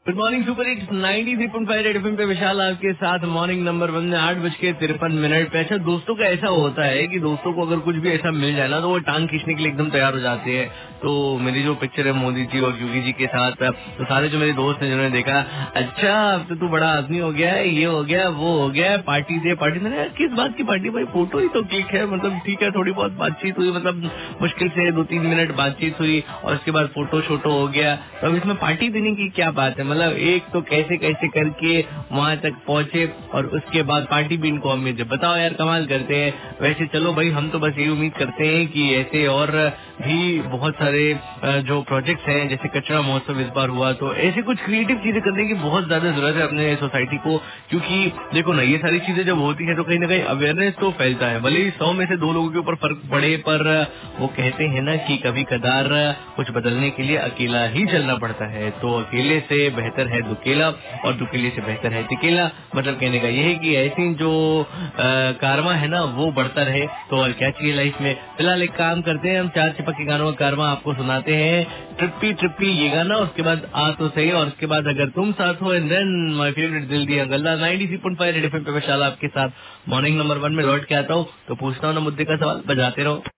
Good morning super hits 93.5 red FM पे विशाल आपके साथ मॉर्निंग नंबर 1 में 8:53 पे। अच्छा, दोस्तों का ऐसा होता है कि दोस्तों को अगर कुछ भी ऐसा मिल जाए ना तो वो टांग खींचने के लिए एकदम तैयार हो जाते हैं। तो मेरी जो पिक्चर है मोदी जी और योगी जी के साथ, तो सारे जो मेरे दोस्त हैं जिन्होंने देखा, अच्छा अब तो तू बड़ा आदमी हो गया है, ये हो गया वो हो गया, पार्टी दे पार्टी। मैंने यार किस बात की पार्टी भाई, फोटो ही तो क्लिक है, मतलब ठीक है थोड़ी बहुत बातचीत हुई, मतलब मुश्किल से 2-3 मिनट बातचीत हुई और उसके बाद फोटो शोटो हो गया। तो अब इसमें पार्टी देने की क्या बात है? मतलब एक तो कैसे कैसे करके वहां तक पहुंचे और उसके बाद पार्टी भी इनको उम्मीद है। बताओ यार, कमाल करते हैं। वैसे चलो भाई, हम तो बस ये उम्मीद करते हैं कि ऐसे और भी बहुत सारे जो प्रोजेक्ट्स हैं, जैसे कचरा महोत्सव इस बार हुआ, तो ऐसे कुछ क्रिएटिव चीजें करने की बहुत ज्यादा जरूरत है अपने सोसाइटी को। क्योंकि देखो ना, ये सारी चीजें जब होती है तो कहीं ना कहीं अवेयरनेस तो फैलता है। भले ही 100 में से 2 लोगों के ऊपर फर्क पड़े, पर वो कहते हैं ना कि कभी कदार कुछ बदलने के लिए अकेला ही चलना पड़ता है। तो अकेले से बेहतर है दुकेला और दुकेले से बेहतर है टिकेला। मतलब कहने का ये है कि ऐसी जो कारमा है ना वो बढ़ता रहे, तो और क्या चाहिए लाइफ में। फिलहाल एक काम करते हैं, हम 4 चिपक के गानों का कारमा आपको सुनाते हैं। ट्रिप्पी ट्रिप्पी ये गाना, उसके बाद आ तो सही, और उसके बाद अगर तुम साथ हो, एंड देन माय फेवरेट दिल दिया गल्ला। 93.5 रेड एफएम पे विशाल आपके साथ मॉर्निंग नंबर 1 में लौट के आता हूँ। तो पूछता हूँ ना मुद्दे का सवाल, बजाते रहो।